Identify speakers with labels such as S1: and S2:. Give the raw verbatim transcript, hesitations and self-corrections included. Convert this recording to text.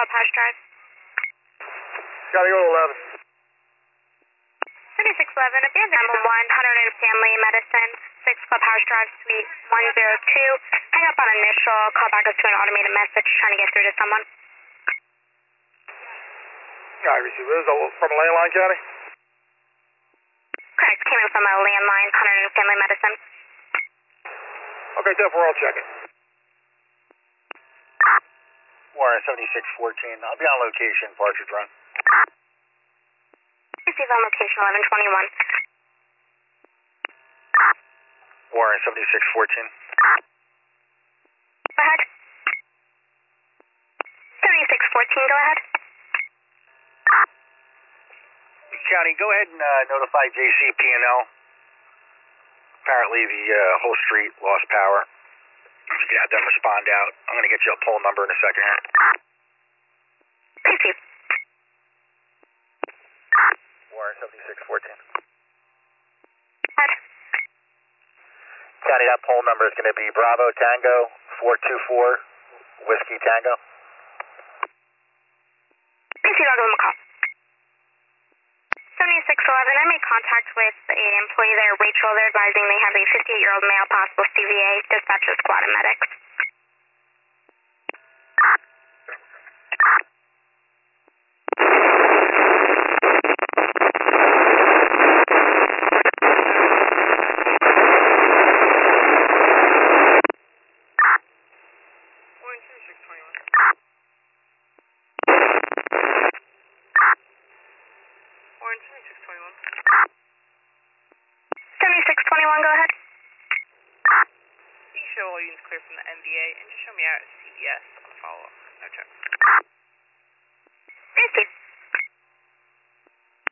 S1: Clubhouse Drive.
S2: Gotta go to eleven.
S1: thirty-six eleven, if you have nine one one, Hunter and Family Medicine, six Clubhouse Drive, Suite one oh two. Hang up on initial, call back us to an automated message trying to get through to someone.
S2: I received this from a landline, County?
S1: Correct, came in from a landline, Hunter and Family Medicine.
S2: Okay, ten four, I'll check it.
S3: Warren seventy-six fourteen, I'll be on location, Partridge Run.
S1: Receive on location eleven twenty-one.
S3: Warren seventy-six fourteen.
S1: Go ahead. seventy-six fourteen, go ahead.
S3: County, go ahead and uh, notify J C P and L. Apparently the uh, whole street lost power. If you can have them respond out. I'm going to get you a poll number in a second here.
S1: Receive.
S3: Warren seventy-six fourteen.
S1: Go ahead.
S3: County, that poll number is going to be Bravo Tango four two four Whiskey Tango.
S1: Receive, I'll give them a call. seventy-six eleven, I made contact with an employee there, Rachel. They're advising they have a fifty-eight-year-old male, possible C V A, dispatch a squad of medics. seventy-six twenty-one, go ahead.
S4: Please show all units clear from the N V A and just show me out at C B S on the follow-up. No check.